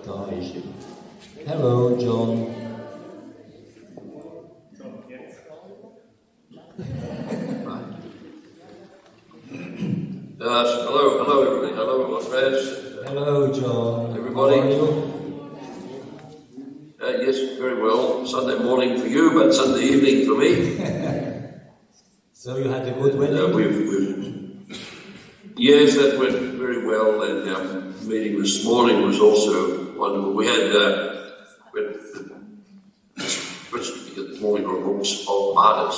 da ist. Hello, John. Hello everybody. Hello, Andreas. Hello, John. Everybody. How are you? Yes, very well. Sunday morning for you, but Sunday evening for me. So you had a good wedding? Yes, that went very well, and our meeting this morning was also wonderful. We had this morning were books of martyrs.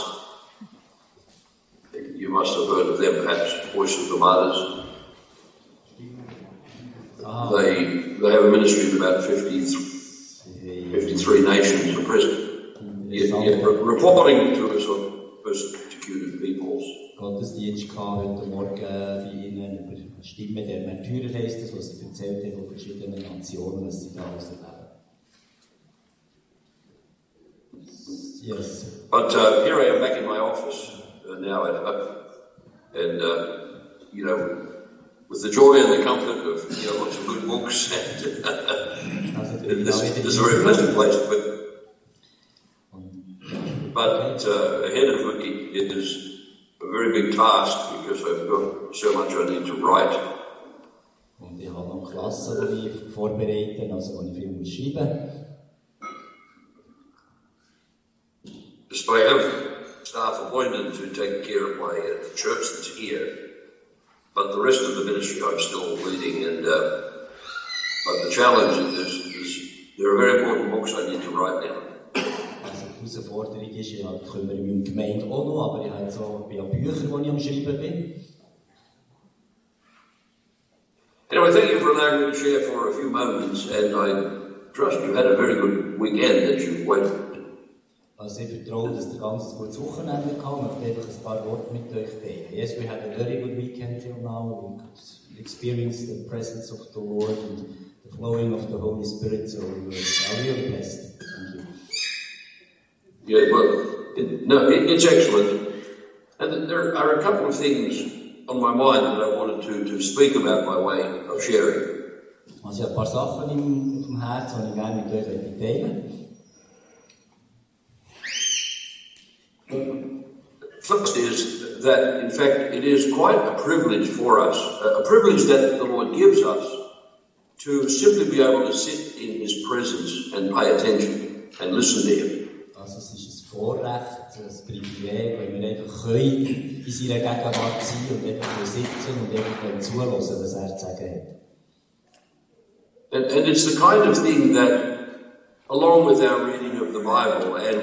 You must have heard of them, perhaps, Voice of the Martyrs. They have a ministry of about 53 nations at present. Reporting to us on persecuted peoples. Gottesdienst gehabt heute Morgen bei Ihnen über die Stimme der Märtyrer heisst das, was Sie erzählt haben von verschiedenen Nationen, was Sie da alles erleben. Yes. But here I am back in my office now at home, and with the joy and the comfort of lots of good books, and this is a very pleasant place to be. But ahead of me is a very big task because I've got so much I need to write. Und ich habe noch Klassen, die ich vorbereite, also die ich viel muss schreiben. So I have staff appointed to take care of my church that's here, but the rest of the ministry I'm still leading. And but the challenge is there are very important books I need to write now. Die Herausforderung ist, ich kümmere mich um die Gemeinde auch noch, aber ich habe so Bücher, die ich am Schreiben bin. Anyway, thank you for allowing me to share for a few moments, and I trust you had a very good weekend that you went. Also ich vertraue, dass ihr ganz gutes Wochenende gehabt habt. Ich möchte einfach ein paar Worte mit euch teilen. Yes, we had a very good weekend till now. We could experience the presence of the Lord and the flowing of the Holy Spirit, so we are really blessed. Thank you. Yeah, well, it's excellent. And there are a couple of things on my mind that I wanted to speak about by way of sharing. Also ich habe ein paar Sachen auf dem Herzen, die ich gerne mit euch teilen. First is that, in fact, it is quite a privilege for us, a privilege that the Lord gives us, to simply be able to sit in His presence and pay attention and listen to Him. Also es ist ein Vorrecht, ein Privileg, wenn wir einfach können in seiner Gegenwart sein und einfach sitzen und einfach zuhören, was er zu sagen hat. And it's the kind of thing that, along with our reading of the Bible and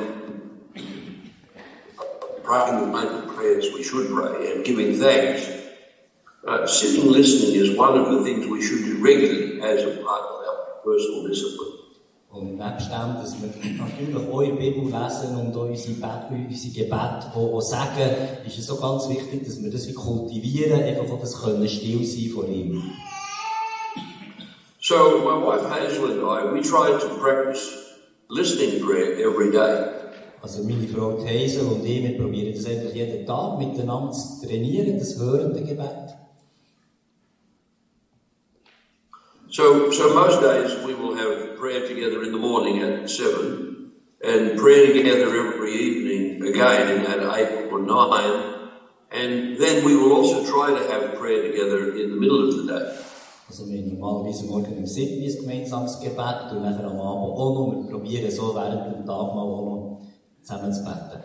praying the moment prayers we should pray and giving thanks, sitting listening is one of the things we should do regularly as a part of our personal discipline. Und nebst dem, dass wir natürlich auch die Bibel lesen und auch unsere Gebete auch sagen, ist es auch ganz wichtig, dass wir das kultivieren, einfach auch das können still sein vor ihm. So my wife Hazel and I, we try to practice listening prayer every day. Also meine Frau Hazel und ich, wir probieren das einfach jeden Tag miteinander zu trainieren, das hörende Gebet. So most days we will have prayer together in the morning at 7, and prayer together every evening again at 8 or 9, and then we will also try to have prayer together in the middle of the day. Also wir haben normalerweise morgen um 7 ein gemeinsames Gebet und nachher am Abend auch noch. Wir probieren so während dem Tag mal auch noch zusammen zu beten.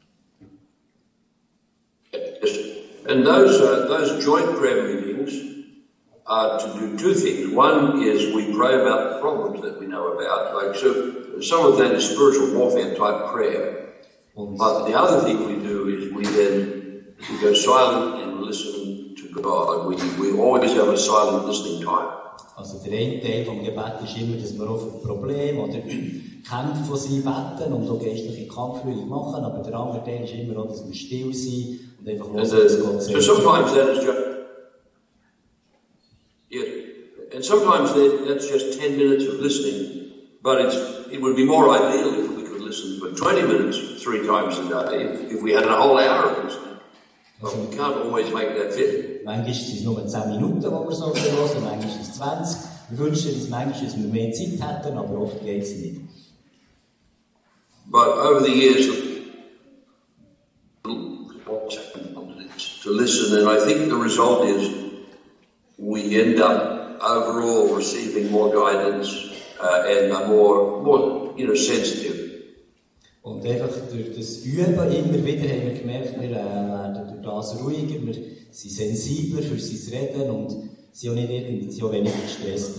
And those joint prayer meetings are to do two things. One is we pray about the problems that we know about, like so some of that is spiritual warfare type prayer. But the other thing we do is we go silent and listen to God. We always have a silent listening time. Also der eine Teil vom Gebet ist immer, dass wir auch für Probleme oder Kämpfe von sie beten und auch geistliche Kampfführung machen, aber der andere Teil ist immer auch, dass wir still sind und einfach hören, was Gott sagt. So sometimes that is just and sometimes that's just 10 minutes of listening, but it would be more ideal if we could listen for 20 minutes 3 times a day, if we had a whole hour of listening. But we can't always make that fit. Manchmal sind es nur 10 Minuten, wo wir so hören, manchmal sind es 20. Wir wünschen uns manchmal, dass wir mehr Zeit hätten, aber oft geht es nicht. But over the years, to listen, and I think the result is we end up overall receiving more guidance and are more sensitive. Und einfach durch das Üben immer wieder haben wir gemerkt, wir werden durch das ruhiger, wir sind sensibler für sein Reden und sind auch weniger gestresst.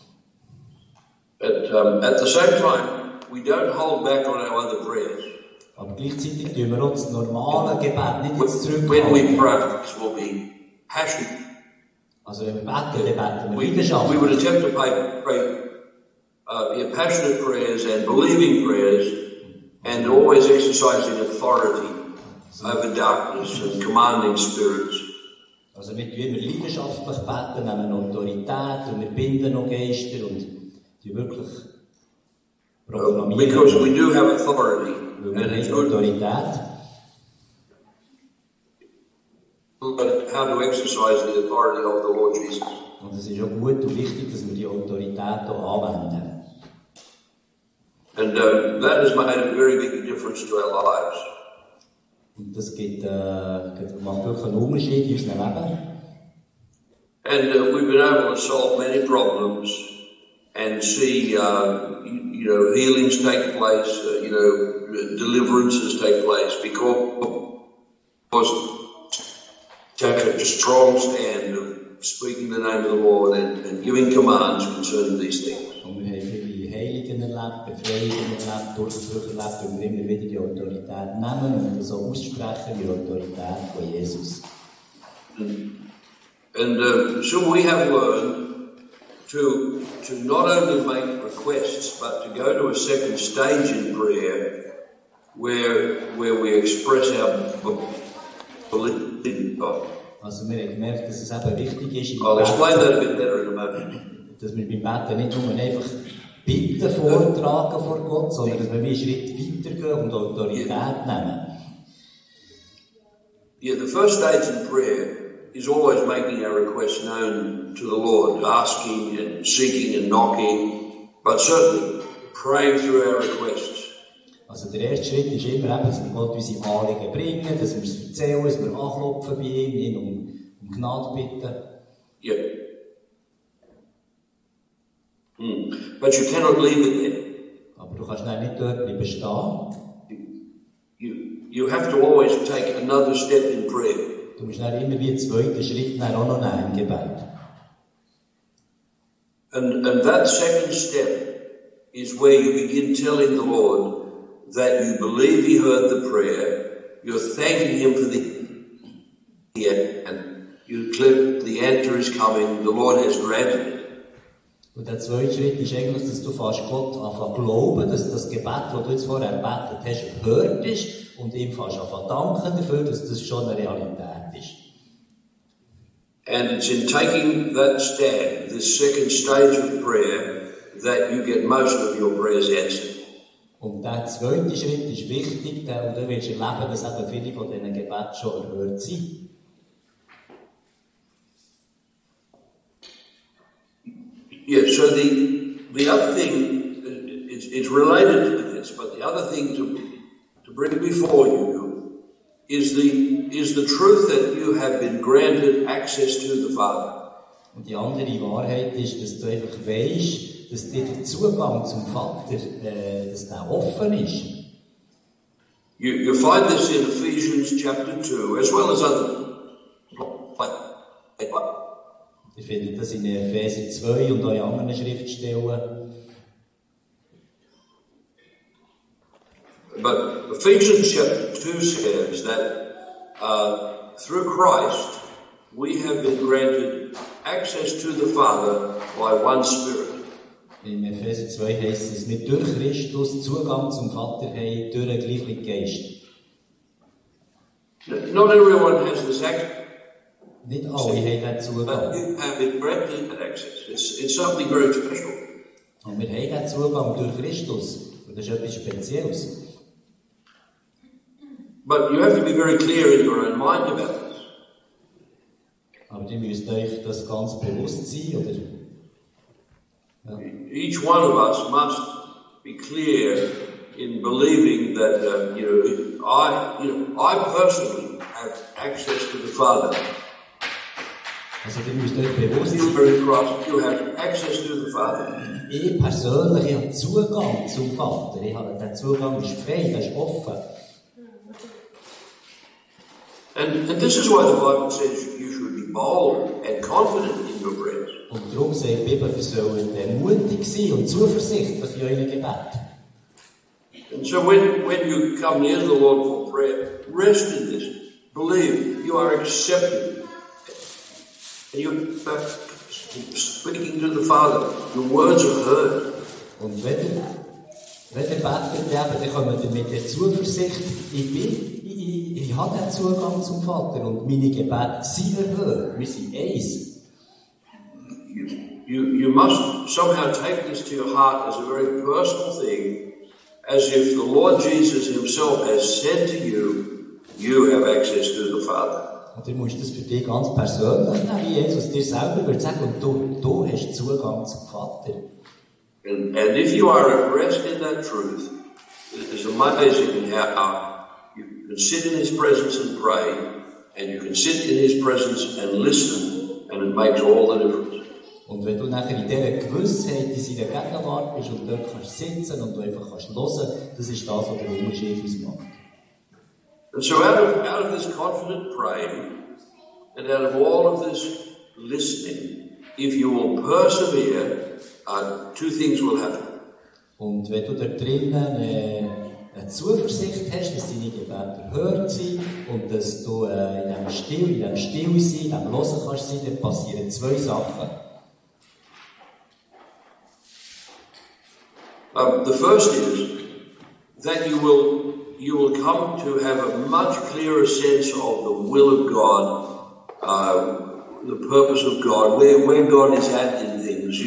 At the same time, we don't hold back on our other prayers. Aber gleichzeitig tun wir auch das normale Gebet nicht jetzt zurückhalten. When we practice, we'll be passionate. Also wenn wir beten, dann beten wir Leidenschaft. We would attempt to pray passionate prayers and believing prayers, and always exercising authority over darkness and commanding spirits. Also wir tun immer leidenschaftlich beten, nehmen Autorität und wir binden noch Geister und die wirklich proklamieren. Because we do have authority. And it's Autorität. But how to exercise the authority of the Lord Jesus. Und es ist auch gut und wichtig, dass wir die Autorität auch anwenden. And that has made a very big difference to our lives. Und das macht wirklich einen Unterschied in unserem Leben. And we've been able to solve many problems and see, healings take place, deliverances take place because take a strong stand of speaking the name of the Lord and giving commands concerning these things. Und wir haben viele Heiligen erlebt, Befreiungen erlebt, Durchbrüche erlebt, und wir immer wieder die Autorität nehmen und so aussprechen, die Autorität von Jesus. And so we have learned to not only make requests, but to go to a second stage in prayer where we express our belief in God. Also wir haben gemerkt, dass es eben wichtig ist, I'll explain that a bit better in a moment. Dass wir beim Beten nicht nur einfach Bitten vortragen vor Gott, sondern dass wir einen Schritt weitergehen und Autorität nehmen. Yeah, the first stage in prayer is always making our requests known to the Lord, asking and seeking and knocking, but certainly praying through our requests. Also der erste Schritt ist immer, dass wir Gott unsere Anliegen bringen, dass wir es erzählen, dass wir anklopfen bei ihm, ihn um Gnade bitten. Yeah. But you cannot leave it there. Aber du kannst nicht dort bleiben stehen. You have to always take another step in prayer. Du musst dann immer wie einen zweiten Schritt auch noch nehmen im Gebet. And that second step is where you begin telling the Lord that you believe He heard the prayer, you're thanking Him for the answer, and you declare the answer is coming, the Lord has granted it. Und der zweite Schritt ist eigentlich, dass du fast Gott anfängst glauben, dass das Gebet, das du jetzt vorher gebetet hast, gehört ist und ihm fast anfangen danken dafür, dass das schon eine Realität ist. And it's in taking that stand, this second stage of prayer, that you get most of your prayers answered. Und der zweite Schritt ist wichtig, und du wirst erleben, dass eben viele von diesen Gebeten schon erhört sind. Yeah, so the other thing, it's related to this, but the other thing to bring before you is the truth that you have been granted access to the Father. Und die andere Wahrheit ist, dass du einfach weisst, dass dir der Zugang zum Vater, dass der offen ist. You find this in Ephesians chapter 2, as well as other. Ich finde das in Epheser 2 und auch in anderen Schriftstellen. But Ephesians chapter 2 says that through Christ we have been granted access to the Father by one Spirit. In Epheser 2 heisst es, dass wir durch Christus Zugang zum Vater haben, durch den gleichen Geist. Not everyone has this access. Nicht alle haben diesen Zugang. But you have been granted that access. It's something very special. Und wir haben diesen Zugang durch Christus. Und das ist etwas Spezielles. But you have to be very clear in your own mind about this. Aber ihr müsst euch das ganz bewusst sein, oder? each one of us must be clear in believing that I personally have access to the Father. Also ihr müsst euch bewusst You are in Christ, you have access to the Father. Ich persönlich habe Zugang zum Vater. Der Zugang ist frei, der ist offen. And this is why the Bible says you should be bold and confident in your prayers. Und darum sagt die Bibel, wir sollen mutig sein und zuversichtlich in euren Gebet. And so when you come near the Lord for prayer, rest in this. Believe you are accepted. And you're speaking to the Father. Your words are heard. Und wenn ihr betet, dann kommt ihr mit der Zuversicht, ich habe den Zugang zum Vater und meine Gebete sind erhört. Wir sind eins. You must somehow take this to your heart as a very personal thing, as if the Lord Jesus himself has said to you, you have access to the Father. Und du musst das für dich ganz persönlich nehmen, wie Jesus dir selber wird sagen, und du hast Zugang zum Vater. And if you are at rest in that truth, it is amazing how you can sit in His presence and pray, and you can sit in His presence and listen, and it makes all the difference. Und wenn du nachher in dieser Gewissheit in seiner Gegenwart bist und dort kannst sitzen und du einfach kannst hören, das ist das, was der Unterschied ausmacht. And so out of this confident praying, and out of all of this listening, if you will persevere, two things will happen. Und wenn du da drinnen eine Zuversicht hast, dass deine Gebete erhört sind und dass du in diesem Still sein, in diesem Hören kannst sein, dann passieren zwei Sachen. The first is that you will come to have a much clearer sense of the will of God, the purpose of God, where God is at in things.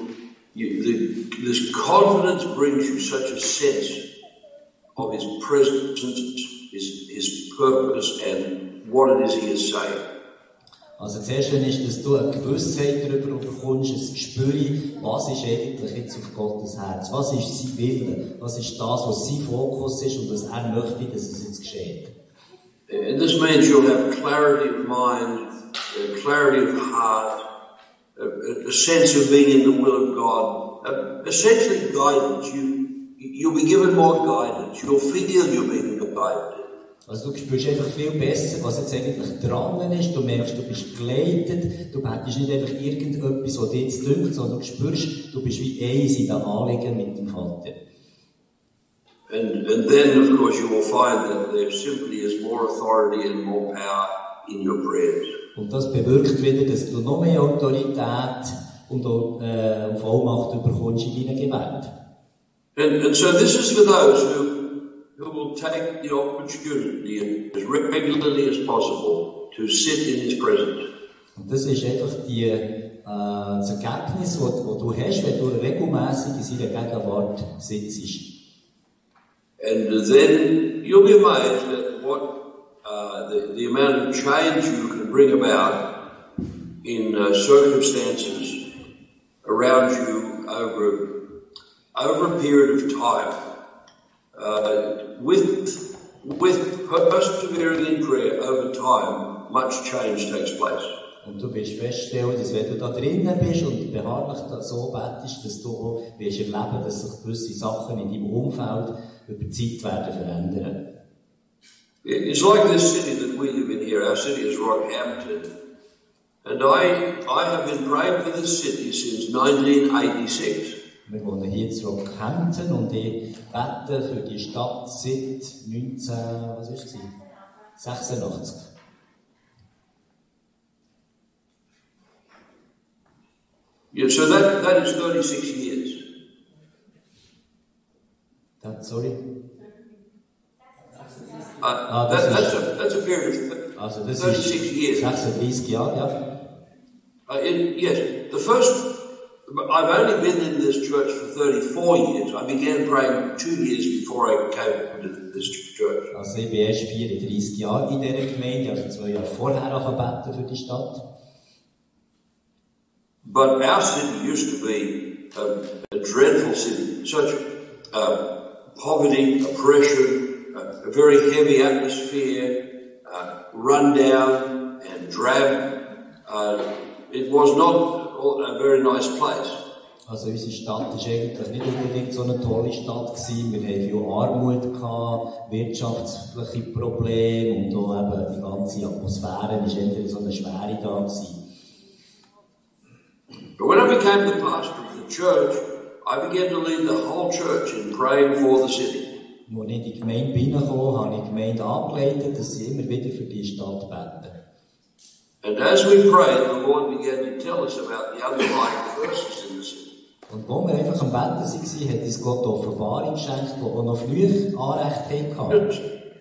This confidence brings you such a sense of His presence, His purpose, and what it is He is saying. Also das Erste ist, dass du eine Gewissheit darüber bekommst, ein Gespür, was ist eigentlich jetzt auf Gottes Herz, was ist sein Wille, was ist das, was sein Fokus ist und was er möchte, dass es jetzt geschieht. And this means you'll have clarity of mind, clarity of heart, a sense of being in the will of God, essentially guidance. You'll be given more guidance. You'll feel you're being guided. Also du spürst einfach viel besser, was jetzt eigentlich dran ist. Du merkst, du bist geleitet. Du betest nicht einfach irgendetwas, was dir jetzt dünkt, sondern du spürst, du bist wie eins in den Anliegen mit dem Vater. And then, of course, you will find that there simply is more authority and more power in your prayers. Und das bewirkt wieder, dass du noch mehr Autorität und Vollmacht bekommst in deinen Gebeten. And so this is for those who will take the opportunity as regularly as possible to sit in His presence. Und das ist einfach das Ergebnis, das du hast, wenn du regelmäßig in seiner Gegenwart sitzt. And then you'll be amazed at what the amount of change you can bring about in circumstances around you over a period of time. With persevering in prayer over time, much change takes place. Und du wirst feststellen, dass wenn du da drinnen bist und beharrlich so betest, dass du auch wirst erleben, dass sich gewisse Sachen in deinem Umfeld über die Zeit werden verändern. It's like this city that we live in here. Our city is Rockhampton. And I have been praying for this city since 1986. Wir wohnen hier in Rockhampton und ich bete für die Stadt seit 86. Yeah, so that is 36 years. Sorry? That's a period of 36 years. 36 Jahre, ja. Yes, I've only been in this church for 34 years. I began praying 2 years before I came to this church. Also ich bin erst 34 Jahre in dieser Gemeinde, also 2 Jahre vorher angefangen für die Stadt. But our city used to be a dreadful city, such poverty, oppression, a very heavy atmosphere, run down and drab. It was not a very nice place. Also unsere Stadt war eigentlich nicht unbedingt so eine tolle Stadt gewesen. Wir hatten viel Armut gehabt, wirtschaftliche Probleme und auch eben die ganze Atmosphäre war entweder so eine schwere da gewesen. But when I became the pastor of the church, I began to lead the whole church in praying for the city. Als ich in die Gemeinde hineinkam, habe ich die Gemeinde angeleitet, dass sie immer wieder für die Stadt beten. And as we prayed, the Lord began to tell us about the underlying verses in the city. Und wo wir einfach am Beten waren, hat uns Gott Offenbarung geschenkt, die noch früher Anrecht hatten.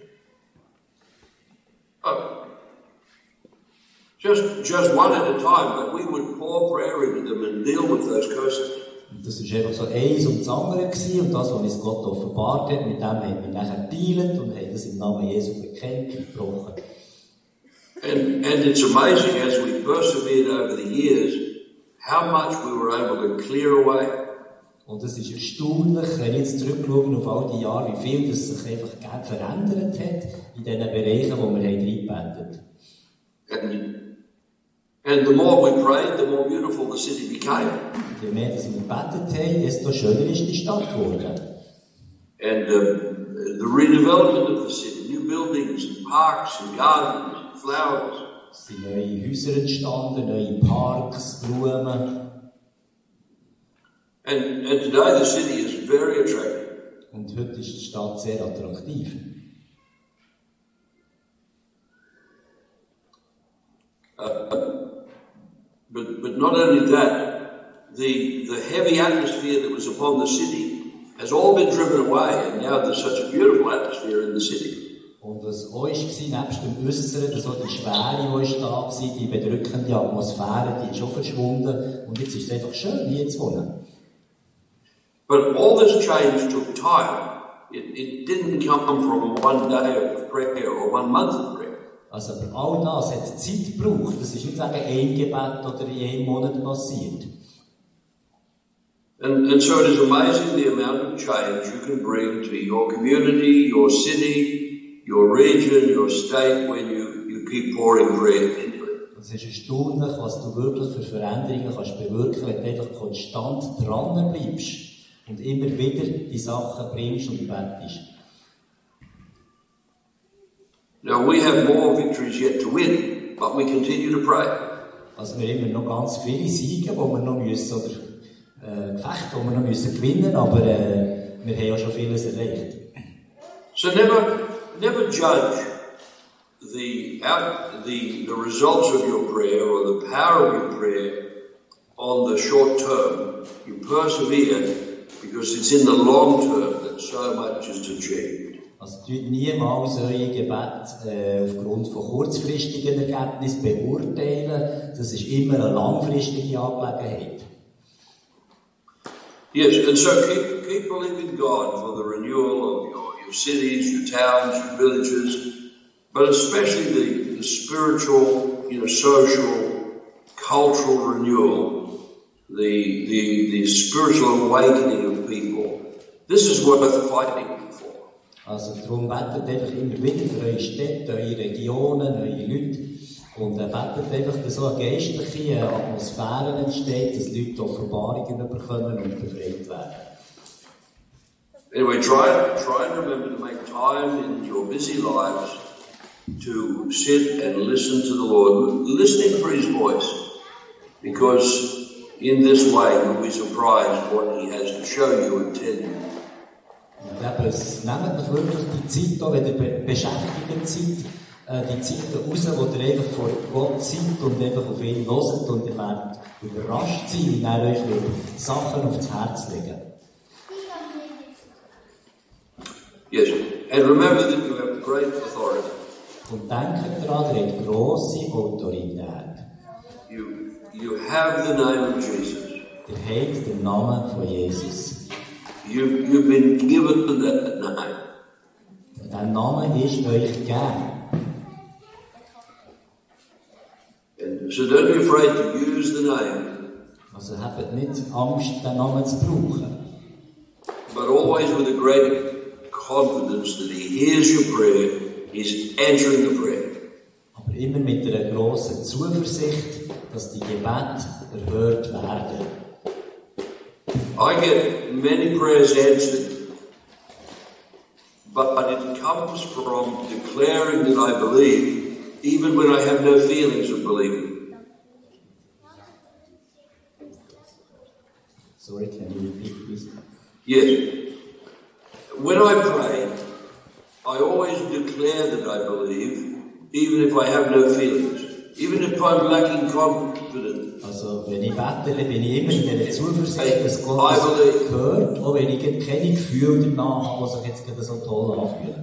Just one at a time, but we would pour prayer into them and deal with those curses. Und das war einfach so eins und das andere gewesen, und das, was uns Gott offenbart hat, mit dem haben wir nachher dealt und haben das im Namen Jesu bekennt und gebrochen. And it's amazing as we persevered over the years, how much we were able to clear away. Und es ist erstaunlich, wenn ich jetzt zurückschaue auf all die Jahre, wie viel das sich einfach verändert hat in diesen Bereichen, wo wir reingebetet haben. And the more we prayed, the more beautiful the city became. Je mehr dass wir gebetet haben, desto schöner ist die Stadt geworden. And the redevelopment of the city, new buildings and parks and gardens and flowers. Es sind neue Häuser entstanden, neue Parks, Blumen. And today the city is very attractive. Und heute ist die Stadt sehr attraktiv. But not only that, the heavy atmosphere that was upon the city has all been driven away, and now there's such a beautiful atmosphere in the city. Und was auch war, nebst dem Äußeren, dass auch die Schwere, die da war, die bedrückende Atmosphäre, die ist auch verschwunden. Und jetzt ist es einfach schön, hier zu wohnen. But all this change took time. It didn't come from one day of prayer or 1 month of prayer. Also, aber all das hat Zeit gebraucht. Das ist nicht sagen, ein Gebet oder in einem Monat passiert. And so it is amazing the amount of change you can bring to your community, your city, your region, your state when you keep pouring prayer into it. Es ist erstaunlich, was du wirklich für Veränderungen kannst bewirken, wenn du einfach konstant dran bleibst und immer wieder die Sachen bringst und bettest. Now we have more victories yet to win, but we continue to pray. Also wir haben immer noch ganz viele Siege, wo wir noch müssen, oder Gefechte, die wir noch müssen gewinnen, aber wir haben ja schon vieles erreicht. So never judge the results of your prayer or the power of your prayer on the short term. You persevere because it's in the long term that so much is achieved. Also tut niemals eure Gebet aufgrund von kurzfristigen Ergebnissen beurteilen. Das ist immer eine langfristige Angelegenheit. Yes, and so keep believing God for the renewal of your cities, your towns, your villages, but especially the spiritual, social, cultural renewal, the spiritual awakening of people. This is worth fighting for. Also darum betet einfach immer wieder für eure Städte, eure Regionen, eure Leute. Und betet einfach, dass so eine geistliche Atmosphäre entsteht, dass Leute Offenbarungen bekommen und befreit werden. Anyway, try and remember to make time in your busy lives to sit and listen to the Lord, listening for His voice. Because in this way you'll be surprised what He has to show you and tell you. Und eben, nehmt euch wirklich die Zeit, auch wenn ihr beschäftigt seid, die Zeiten raus, wo ihr einfach vor Gott seid und einfach auf ihn hört und ihr werdet überrascht sein, wenn er euch Sachen aufs Herz legen. Yes, and remember that you have great authority. Und denkt daran, ihr habt grosse Autorität. You have the name of Jesus. Ihr habt den Namen von Jesus. You've been given that name. Der Name ist euch gegeben. And so don't be afraid to use the name. Also habt nicht Angst, den Namen zu brauchen. But always with a great confidence that He hears your prayer, He's answering the prayer. Aber immer mit einer grossen Zuversicht, dass die Gebete erhört werden. I get many prayers answered, but it comes from declaring that I believe, even when I have no feelings of believing. Sorry, can you repeat, please? Yes. When I pray, I always declare that I believe, even if I have no feelings, even if I'm lacking confidence. Also, wenn ich bete, bin ich immer in der Zuversicht, dass Gott das hört, auch wenn ich keine Gefühle danach habe, die sich jetzt gerade so toll anfühlen.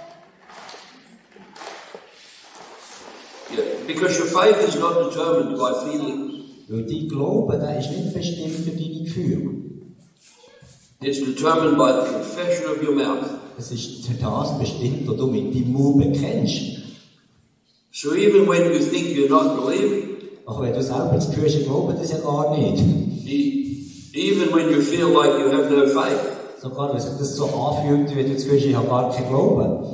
Yeah, because your faith is not determined by feelings. Weil dein Glaube, der ist nicht bestimmt durch deine Gefühle. It's determined by the confession of your mouth. Es ist durch das bestimmt, was du mit deinem Mund bekennst. So even when you think you're not believing, auch wenn du selber das Gefühl hast, ich glaube das ja gar nicht. Even when you feel like you have no faith. Sogar wenn sich das so anfühlt, wie du das Gefühl hast, ich habe gar keinen Glauben.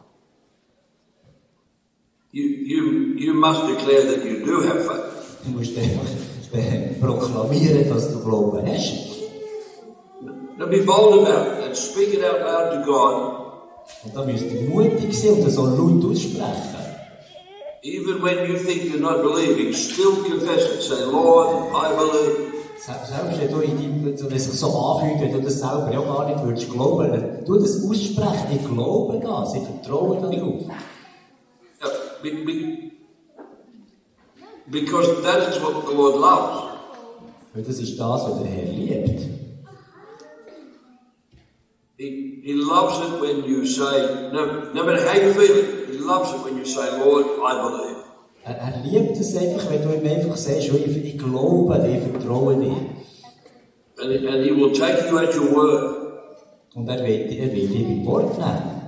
You must declare that you do have faith. Du musst einfach proklamieren, dass du Glauben hast. Now be bold about it and speak it out loud to God. Und da müsst ihr mutig sein und das so laut aussprechen. Even when you think you're not believing, still confess it. Say, Lord, I believe. Selbst wenn es sich so anfühlt, wenn du das selber ja gar nicht würdest glauben, tu das aussprechen. Ich glaube das, ich vertraue darauf. Because that is what the Lord loves. Weil das ist das, was der Herr liebt. He loves it when you say, no matter how you feel, He loves it when you say, Lord, I believe. Er liebt es einfach, wenn du ihm einfach sagst, ich glaube, ich vertraue dir. And He will take you at your word. Und er will dir beim Wort nehmen.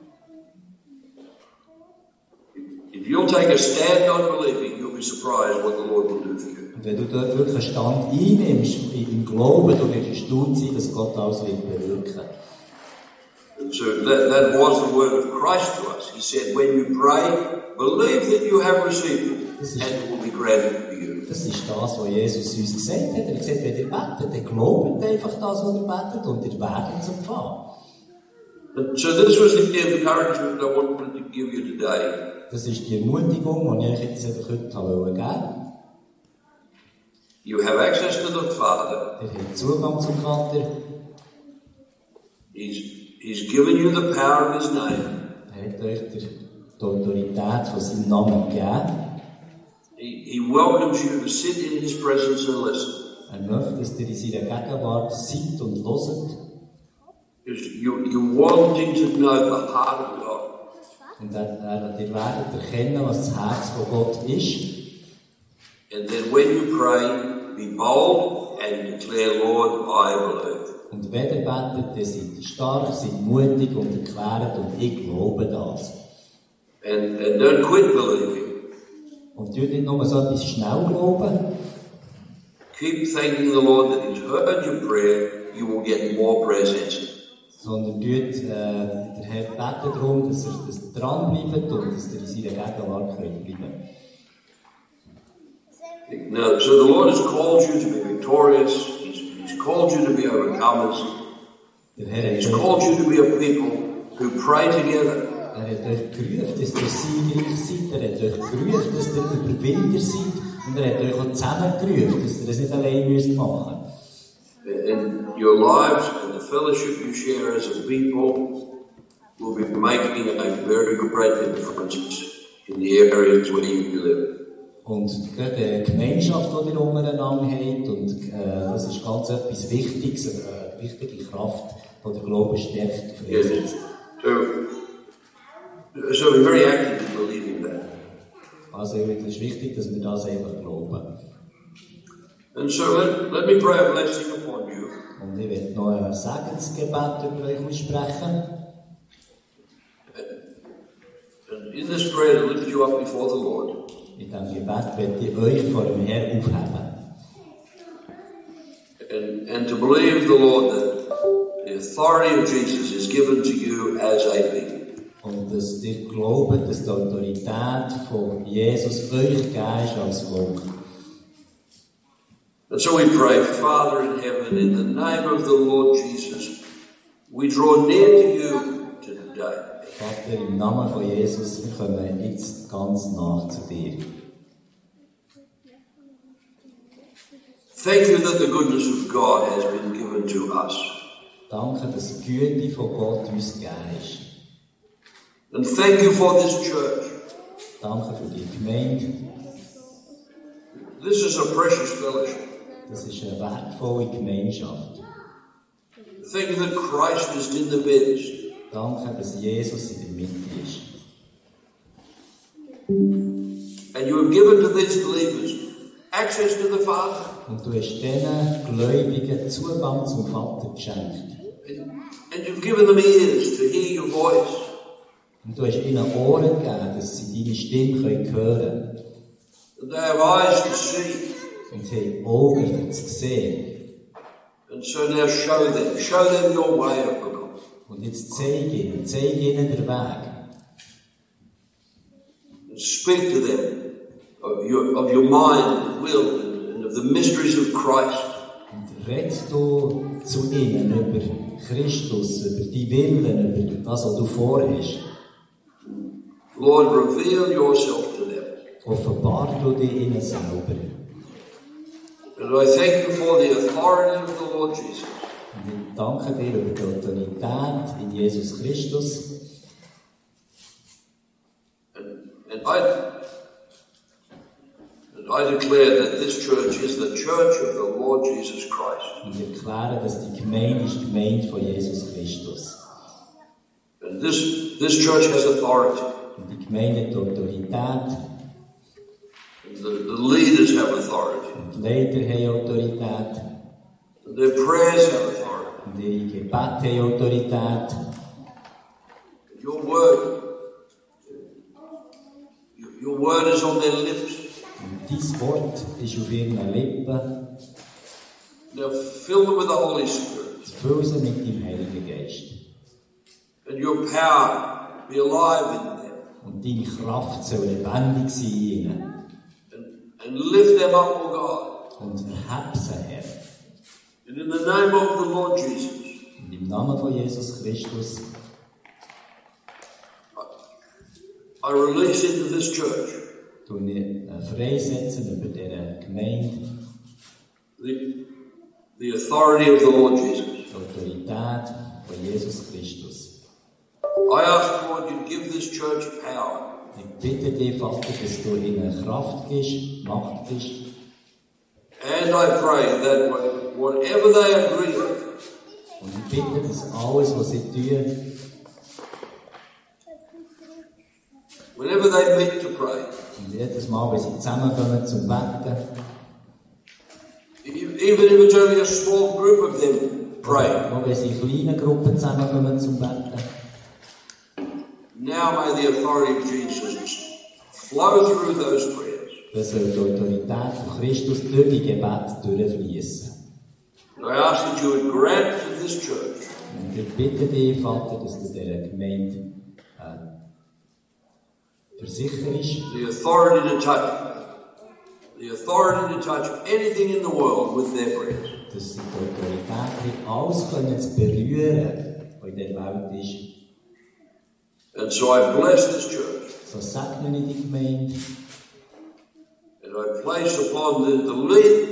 If you'll take a stand on believing, you'll be surprised what the Lord will do for you. Und wenn du dort wirklich einen Stand einnimmst, im Glauben, du wirst erstaunt sein, dass Gott alles wird bewirken. And so that was the word of Christ to us. He said, when you pray, believe that you have received it, and it will be granted to you. Das ist das, was Jesus uns gesagt hat. Er hat gesagt, wenn ihr betet, dann glaubt einfach das, was ihr betet, und ihr werdet es empfangen. And so this was the encouragement I wanted to give you today. Das ist die Ermutigung, die ich euch jetzt heute geben wollte. You have access to the Father. Ihr habt Zugang zum Vater. He's given you the power of His name. Er hat euch die Autorität von seinem Namen gegeben. He welcomes you to sit in His presence and listen. Er möchte, dass ihr in seiner Gegenwart seid und hört. You're wanting to know the heart of God. Und ihr werdet erkennen, was das Herz von Gott ist. And then when you pray, be bold and declare, Lord, I believe. Und wenn ihr betet, dann seid ihr stark, seid mutig und erklärt, und ich glaube das. And don't quit believing. Und tut nicht nur so etwas schnell glauben. Keep thanking the Lord that He's heard your prayer. You will get more prayers answered. Sondern der Herr betet darum, dass ihr dranbleibt und dass ihr in seiner Gegenwart bleiben könnt. Now, so the Lord has called you to be victorious. He's called you to be overcomers. He's called you to be a people who pray together. Er hat euch gerufen, dass ihr siegreich seid. Er hat euch gerufen, dass ihr Überwinder seid. Und er hat euch auch zusammengerufen, dass ihr das nicht allein machen müsst. And your lives and the fellowship you share as a people will be making a very great difference in the areas where you live. Und gerade die Gemeinschaft, die ihr untereinander habt, und das ist ganz etwas Wichtiges, eine wichtige Kraft, die der Glaube stärkt. Yes. So we're very active in believing that. Also es ist wichtig, dass wir das einfach glauben. And so let me pray a blessing upon you. Und ich werde noch ein Segensgebet über euch aussprechen. And in this prayer to lift you up before the Lord. Mit diesem Gebet werde ich euch vor dem Herrn aufheben. and to believe the Lord that the authority of Jesus is given to you as a people. Und dass ihr glaubt, dass die Autorität von Jesus euch gegeben ist als Volk. And so we pray, Father in heaven, in the name of the Lord Jesus, we draw near to you today. Vater, im Namen von Jesus, wir kommen jetzt ganz nach zu dir. Thank you that the goodness of God has been given to us. Danke, dass die Güte von Gott uns gegeben ist. And thank you for this church. Danke für die Gemeinde. This is a precious fellowship. Das ist eine wertvolle Gemeinschaft. Thank you that Christ is in the midst. Danke, dass Jesus in der Mitte ist. And you have given to these believers access to the Father. Und du hast diesen Gläubigen Zugang zum Vater geschenkt. And you've given them ears to hear your voice. Und du hast ihnen Ohren gegeben, dass sie deine Stimme hören können. And they have eyes to see. Und sie haben Augen, um zu sehen. And so now show them your way, O God. Und jetzt zeig ihnen den Weg. And speak to them of your mind and will and of the mysteries of Christ. Und red du zu ihnen über Christus, über die Willen, über das, was du vorhast. Lord, reveal yourself to them. Offenbar du dich ihnen selber. And I thank you for the authority of the Lord Jesus. Und ich danke dir über die Autorität in Jesus Christus. And I declare that this church is the church of the Lord Jesus Christ. Und ich erkläre, dass die Gemeinde ist die Gemeinde von Jesus Christus. And this church has authority. Und die Gemeinde hat Autorität. The leaders have authority. Und die Leiter haben Autorität. And their prayers have authority. Und ihre Gebete haben Autorität. Your word is on their lips. Und dein Wort ist auf ihren Lippen. Now fill them with the Holy Spirit. Füll sie mit dem Heiligen Geist. And your power be alive in them. Und deine Kraft soll lebendig sein in ihnen. And lift them up, O God. Und erheb sie, Herr. And in the name of the Lord Jesus. Und im Namen von Jesus Christus. I release into this church. Tun wir freisetzen über diese Gemeinde. The authority of the Lord Jesus. Die Autorität von Jesus Christus. I ask, Lord, you give this church power. Ich bitte dich, Vater, dass du ihnen Kraft gibst, Macht gibst. And I pray that whatever they agree on, Und ich bitte, dass alles, was sie tun, whenever they meet to pray, und jedes Mal, wenn sie zusammenkommen zum Beten, even if it's only a small group of them praying, auch wenn sie in kleinen Gruppen zusammenkommen zum Beten, now may the authority of Jesus flow through those prayers. dass soll die Autorität von Christus durch die Gebete durchfließen. And I ask that you would grant to this church Und ich bitte dich, Vater, dass du dieser Gemeinde versicherst, the authority to touch anything in the world with their prayers. dass sie die Autorität haben, alles können zu berühren, was in der Welt ist. And so I bless this church. So segne ich die Gemeinde. And I place upon the lead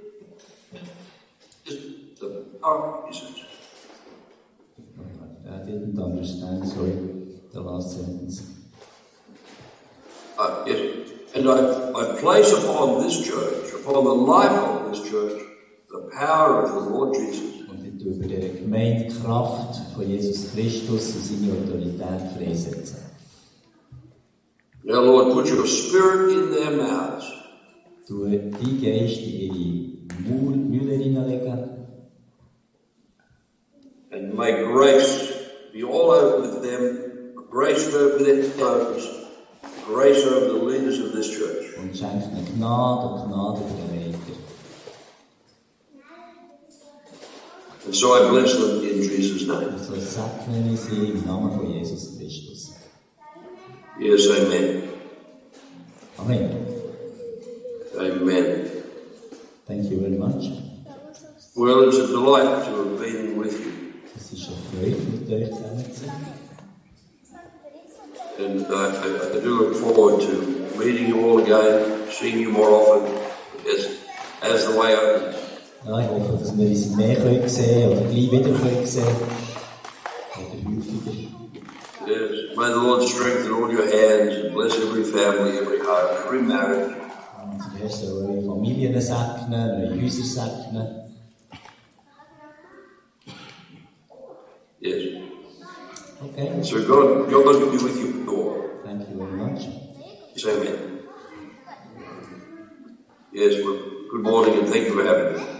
the power of Jesus. I didn't understand, sorry, the last sentence. Yes. And I place upon this church, upon the life of this church, the power of the Lord Jesus. Und ich tue über diese Gemeinde die Kraft von Jesus Christus und seine Autorität freisetzen. Now, Lord, put your spirit in their mouths. Du deinen Geist in ihre Mühle hineinlegen. And may grace be all over them, grace over their homes, grace over the leaders of this church. Und schenkt ihnen Gnade und Gnade für den Leiter. so I bless them in Jesus' name. So segne ich sie im Namen von Jesus Christus. Yes, amen. Amen. Amen. Thank you very much. Well, it's a delight to have been with you. Es ist eine Freude, mit euch zusammen zu sein. And I do look forward to meeting you all again, seeing you more often as the way opens. Ja, ich hoffe, dass wir uns mehr sehen oder gleich wieder sehen oder häufiger. Yes. May the Lord strengthen all your hands and bless every family, every home, every marriage. Und der Herr soll eure Familien segnen, eure Häuser segnen. Yes. Okay. So God will be with you all. Thank you very much. Yes, amen. Yes, well, good morning and thank you for having me.